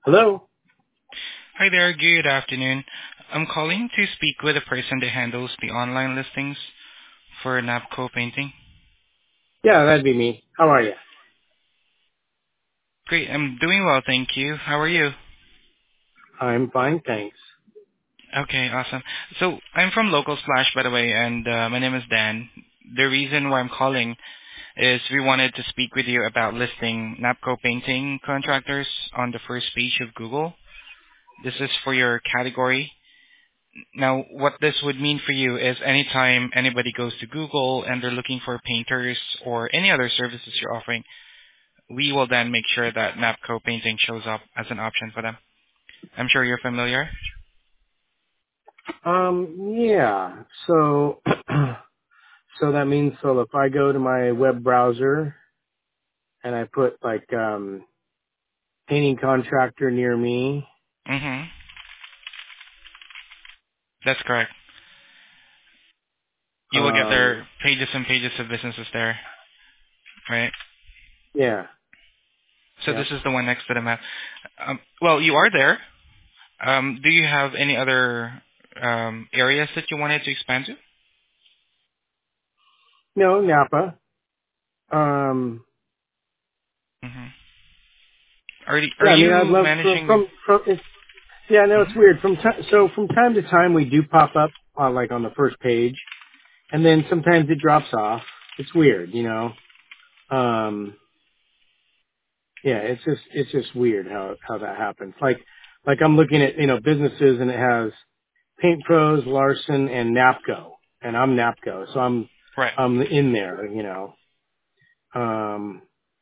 Hello? Hi there. Good afternoon. I'm calling to speak with the person that handles the online listings for Napco Painting. Yeah, that'd be me. How are you? Great. I'm doing well, thank you. How are you? I'm fine, thanks. Okay, awesome. So I'm from Local Splash, by the way, and my name is Dan. The reason why I'm calling is we wanted to speak with you about listing Napco Painting contractors on the first page of Google. This is for your category. Now, what this would mean for you is anytime anybody goes to Google and they're looking for painters or any other services you're offering, we will then make sure that Napco Painting shows up as an option for them. I'm sure you're familiar. Yeah. So, so that means, so if I go to my web browser and I put like, painting contractor near me, Mm-hmm. That's correct. You will get um, their pages and pages of businesses there, right? yeah, So yeah. this is the one next to the map. Well, you are there. Do you have any other areas that you wanted to expand to? No, Napa. Um, Mm-hmm. Are yeah, I mean, I'd you love managing? it's, yeah, no, it's Mm-hmm. weird. So from time to time we do pop up on like on the first page and then sometimes it drops off. It's weird, you know? Yeah, it's just weird how that happens. Like I'm looking at, businesses and it has Paint Pros, Larson, and Napco. And I'm Napco, so Right. I'm in there. Um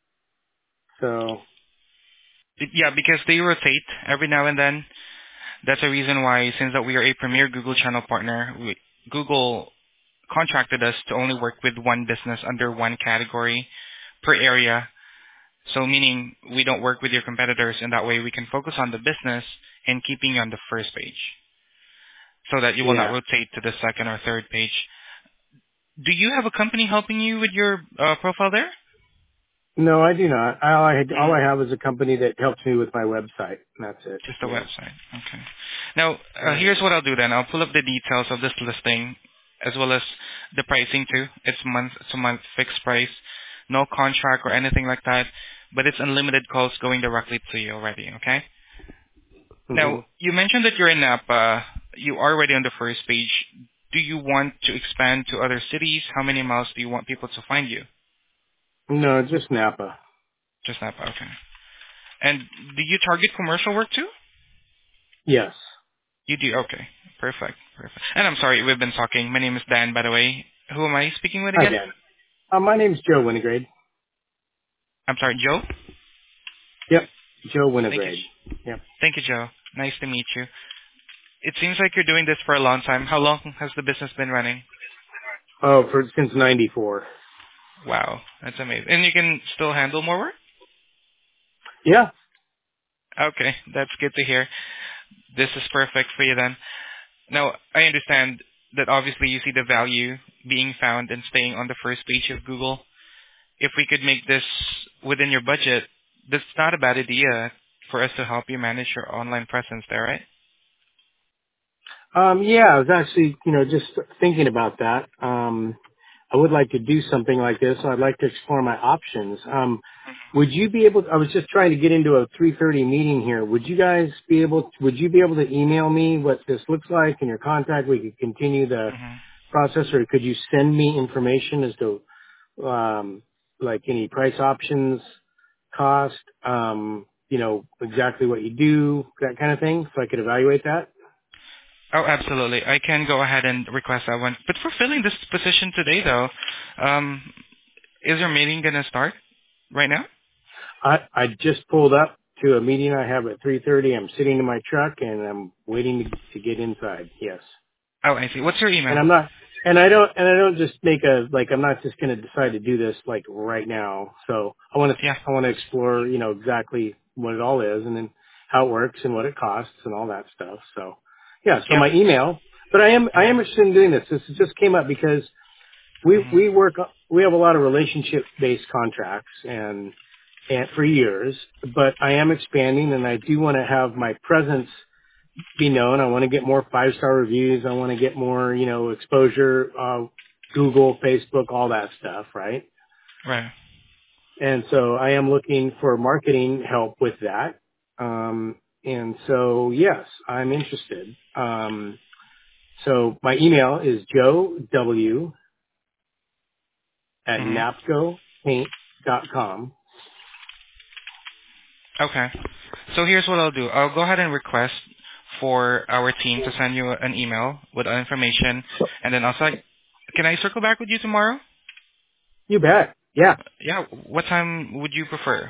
so Yeah, because they rotate every now and then. That's a reason why, since that we are a premier Google channel partner, Google contracted us to only work with one business under one category per area. So meaning we don't work with your competitors, and that way we can focus on the business and keeping you on the first page so that you will not yeah. rotate to the second or third page. Do you have a company helping you with your profile there? No, I do not. All Mm, I have is a company that helps me with my website. And that's it. just the Yeah. website. Okay. Now, Yeah. here's what I'll do then. I'll pull up the details of this listing as well as the pricing too. It's a month fixed price, no contract or anything like that, but it's unlimited calls going directly to you already, okay? hmm Now, you mentioned that you're in Napa. You are already on the first page. Do you want to expand to other cities? How many miles do you want people to find you? No, just Napa. Just Napa, okay. And do you target commercial work too? Yes. You do, okay. Perfect, perfect. And I'm sorry, we've been talking. My name is Dan, by the way. Who am I speaking with Hi, again? Dan. My name's Joe Winograde. I'm sorry, Joe? Yep. Joe Thank you. Winograde. Yep. Thank you, Joe. Nice to meet you. It seems like you're doing this for a long time. How long has the business been running? Oh, since '94. Wow, that's amazing. And you can still handle more work? Yeah. Okay, that's good to hear. This is perfect for you then. Now, I understand that obviously you see the value being found and staying on the first page of Google. If we could make this within your budget, that's not a bad idea for us to help you manage your online presence there, right? Yeah, I was actually, just thinking about that. I would like to do something like this, so I'd like to explore my options. Would you be able, I was just trying to get into a 3:30 meeting here. Would you be able to email me what this looks like and your contact? We could continue the Hmm. process, or could you send me information as to, like any price options, cost, exactly what you do, that kind of thing, so I could evaluate that? Oh, absolutely. I can go ahead and request that one. But for filling this position today, though, um, is your meeting going to start right now? I just pulled up to a meeting I have at 3:30. I'm sitting in my truck and I'm waiting to get inside. Yes. Oh, I see. What's your And email? I'm not, and I don't just make I'm not just going to decide to do this like right now. So Yeah. I want to explore, exactly what it all is and then how it works and what it costs and all that stuff. So yeah, so Yep. my email, but I am Mm-hmm. interested in doing this. This just came up because we Mm-hmm. we have a lot of relationship based contracts and and for years, but I am expanding and I do want to have my presence be known. I want to get more 5-star reviews. I want to get more, exposure, Google, Facebook, all that stuff, right? Right. And so I am looking for marketing help with that. And so yes, I'm interested. So my email is joew at Mhm. napcopaint.com. Okay. So here's what I'll do. I'll go ahead and request for our team to send you an email with our information, and then also, can I circle back with you tomorrow? You bet. Yeah. Yeah. What time would you prefer?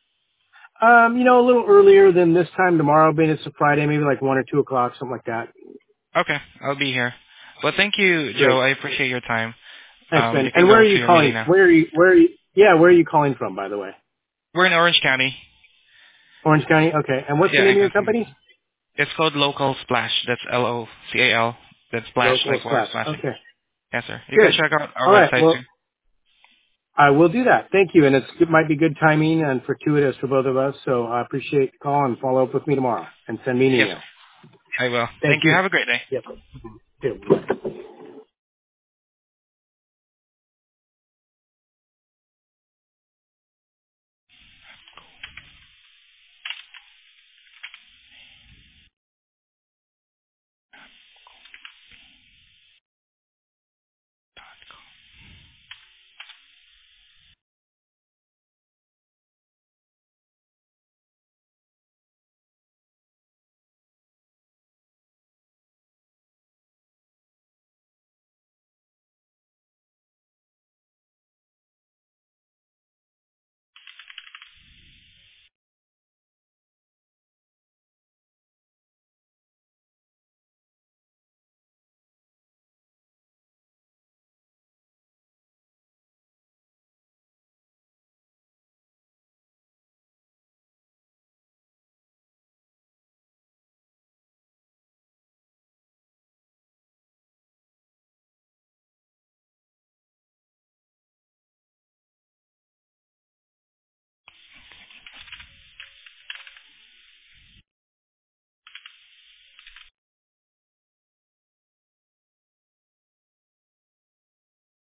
A little earlier than this time tomorrow, being it's a Friday, maybe like 1 or 2 o'clock, something like that. Okay, I'll be here. Well, thank you, Joe. Great. I appreciate your time. Thanks, Ben. You can And where go are to you your meeting calling? now. Where are you calling from, by the way? We're in Orange County. Orange County? Okay. And what's the Yeah, name of your exactly. company? It's called Local Splash. That's LOCAL. That's splash, Local like water Slash. splashing. Okay. Yes, sir. You can Good. check out our All right. website too. Well, I will do that. Thank you. And it might be good timing and fortuitous for both of us. So I appreciate the call and follow up with me tomorrow and send me an Yes, email. I will. Thank Thank you. you. Have a great day. Yep. Good.